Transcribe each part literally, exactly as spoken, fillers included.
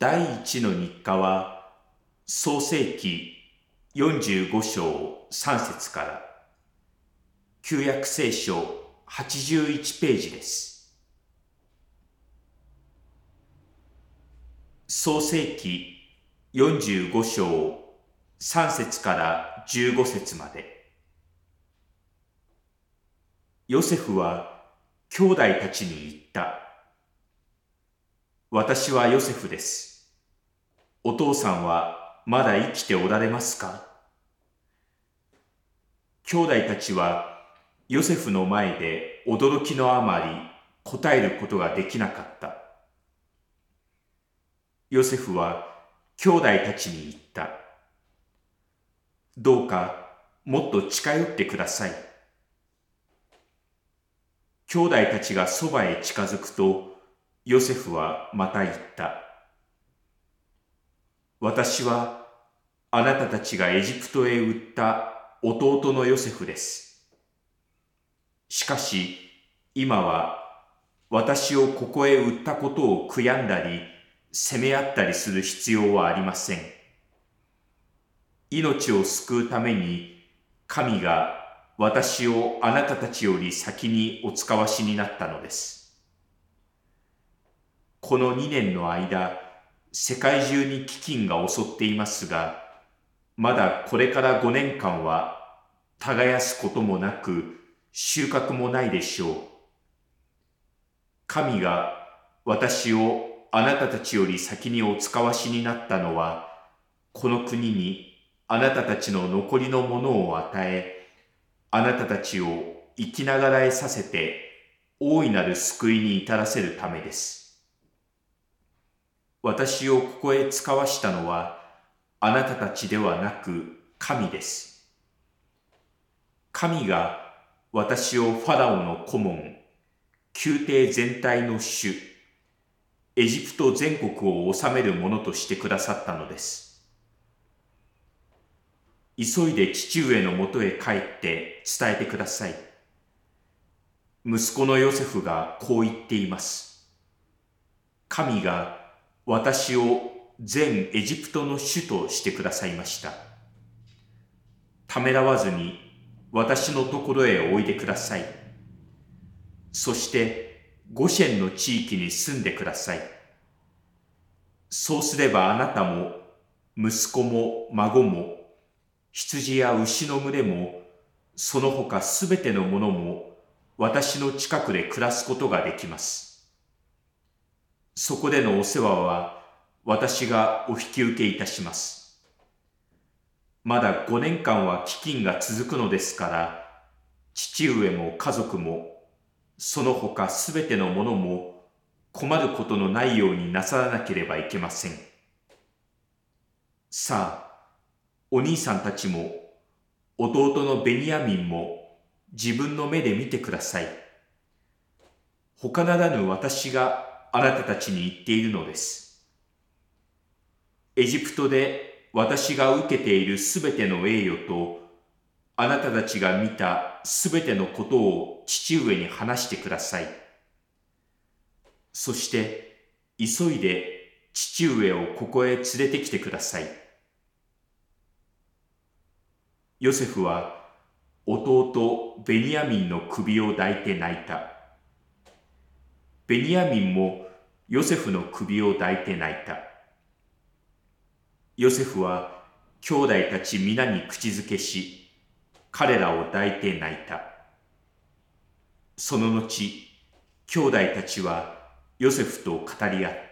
第一の日課は、創世記よんじゅうご章さん節から、旧約聖書はちじゅういちページです。創世記よんじゅうご章さん節からじゅうご節まで。ヨセフは兄弟たちに言った。私はヨセフです。お父さんはまだ生きておられますか？兄弟たちはヨセフの前で驚きのあまり答えることができなかった。ヨセフは兄弟たちに言った。どうかもっと近寄ってください。兄弟たちがそばへ近づくと、ヨセフはまた言った。私はあなたたちがエジプトへ売った弟のヨセフです。しかし今は私をここへ売ったことを悔やんだり、責め合ったりする必要はありません。命を救うために神が私をあなたたちより先にお使わしになったのです。このにねんの間、世界中に飢饉が襲っていますが、まだこれからごねんかんは耕すこともなく収穫もないでしょう。神が私をあなたたちより先にお使わしになったのは、この国にあなたたちの残りのものを与え、あなたたちを生きながらえさせて大いなる救いに至らせるためです。私をここへ使わしたのはあなたたちではなく神です。神が私をファラオの顧問、宮廷全体の主、エジプト全国を治めるものとしてくださったのです。急いで父上のもとへ帰って伝えてください。息子のヨセフがこう言っています。神が私を全エジプトの主としてくださいました。ためらわずに私のところへおいでください。そしてゴシェンの地域に住んでください。そうすればあなたも息子も孫も羊や牛の群れもその他すべてのものも私の近くで暮らすことができます。そこでのお世話は私がお引き受けいたします。まだごねんかんは飢饉が続くのですから、父上も家族もその他すべてのものも困ることのないようになさらなければいけません。さあ、お兄さんたちも弟のベニヤミンも自分の目で見てください。他ならぬ私があなたたちに言っているのです。エジプトで私が受けているすべての栄誉とあなたたちが見たすべてのことを父上に話してください。そして急いで父上をここへ連れてきてください。ヨセフは弟ベニヤミンの首を抱いて泣いた。ベニヤミンもヨセフの首を抱いて泣いた。ヨセフは兄弟たち皆に口づけし、彼らを抱いて泣いた。その後、兄弟たちはヨセフと語り合った。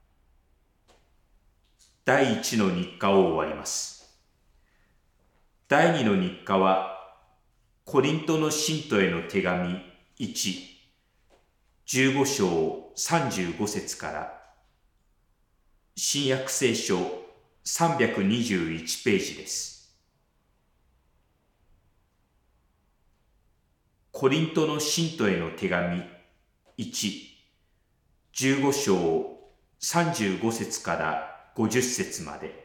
第一の日課を終わります。第二の日課は、コリントの信徒への手紙いち、じゅうご章さんじゅうご節から、新約聖書さんびゃくにじゅういちページです。コリントの信徒への手紙いち、じゅうご章さんじゅうご節からごじゅっ節まで。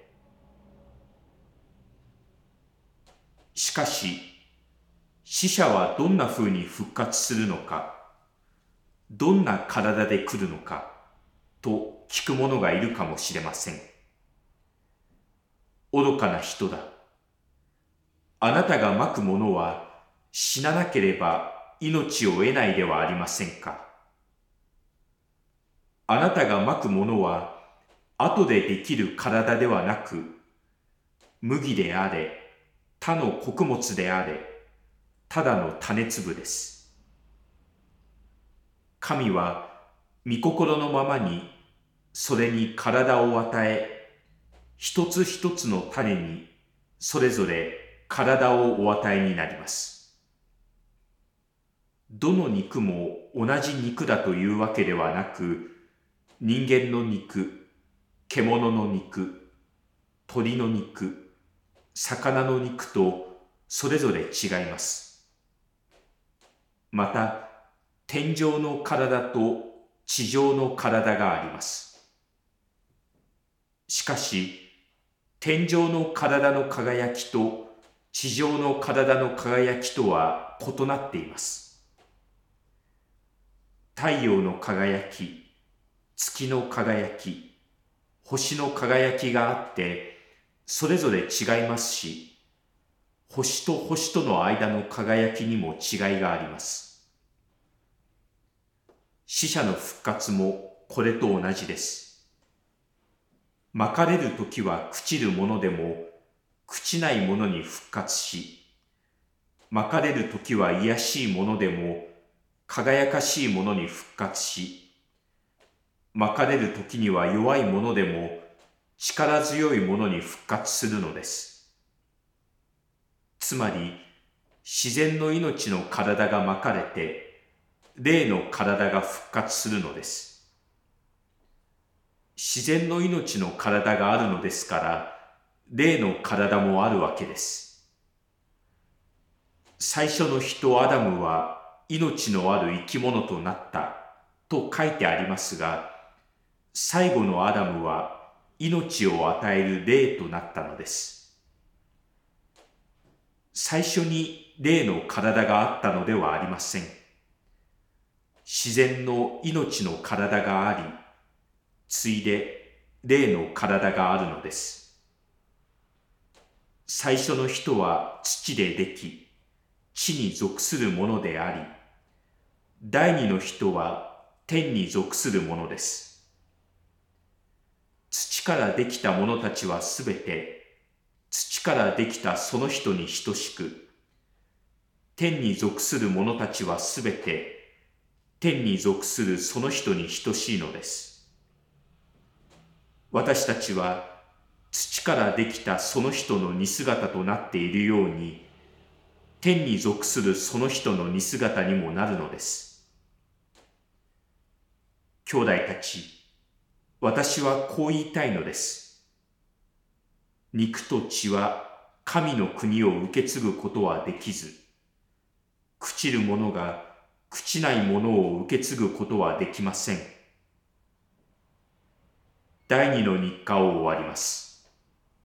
しかし、死者はどんなふうに復活するのか、どんな体で来るのか、と聞く者がいるかもしれません。愚かな人だ。あなたがまくものは死ななければ命を得ないではありませんか。あなたがまくものは後でできる体ではなく、麦であれ、他の穀物であれ、ただの種粒です。神は御心のままにそれに体を与え、一つ一つの種にそれぞれ体をお与えになります。どの肉も同じ肉だというわけではなく、人間の肉、獣の肉、鳥の肉、魚の肉とそれぞれ違います。また、天上の体と地上の体があります。しかし、天上の体の輝きと地上の体の輝きとは異なっています。太陽の輝き、月の輝き、星の輝きがあって、それぞれ違いますし、星と星との間の輝きにも違いがあります。死者の復活もこれと同じです。まかれるときは朽ちるものでも、朽ちないものに復活し、まかれるときは卑しいものでも、輝かしいものに復活し、まかれるときには弱いものでも、力強いものに復活するのです。つまり、自然の命の体がまかれて、霊の体が復活するのです。自然の命の体があるのですから、霊の体もあるわけです。最初の人アダムは命のある生き物となったと書いてありますが、最後のアダムは命を与える霊となったのです。最初に霊の体があったのではありません。自然の命の体があり、ついで霊の体があるのです。最初の人は土ででき、地に属するものであり、第二の人は天に属するものです。土からできた者たちはすべて、土からできたその人に等しく、天に属する者たちはすべて、天に属するその人に等しいのです。私たちは土からできたその人の似姿となっているように、天に属するその人の似姿にもなるのです。兄弟たち、私はこう言いたいのです。肉と血は神の国を受け継ぐことはできず、朽ちる者が朽ちないものを受け継ぐことはできません。第二の日課を終わります。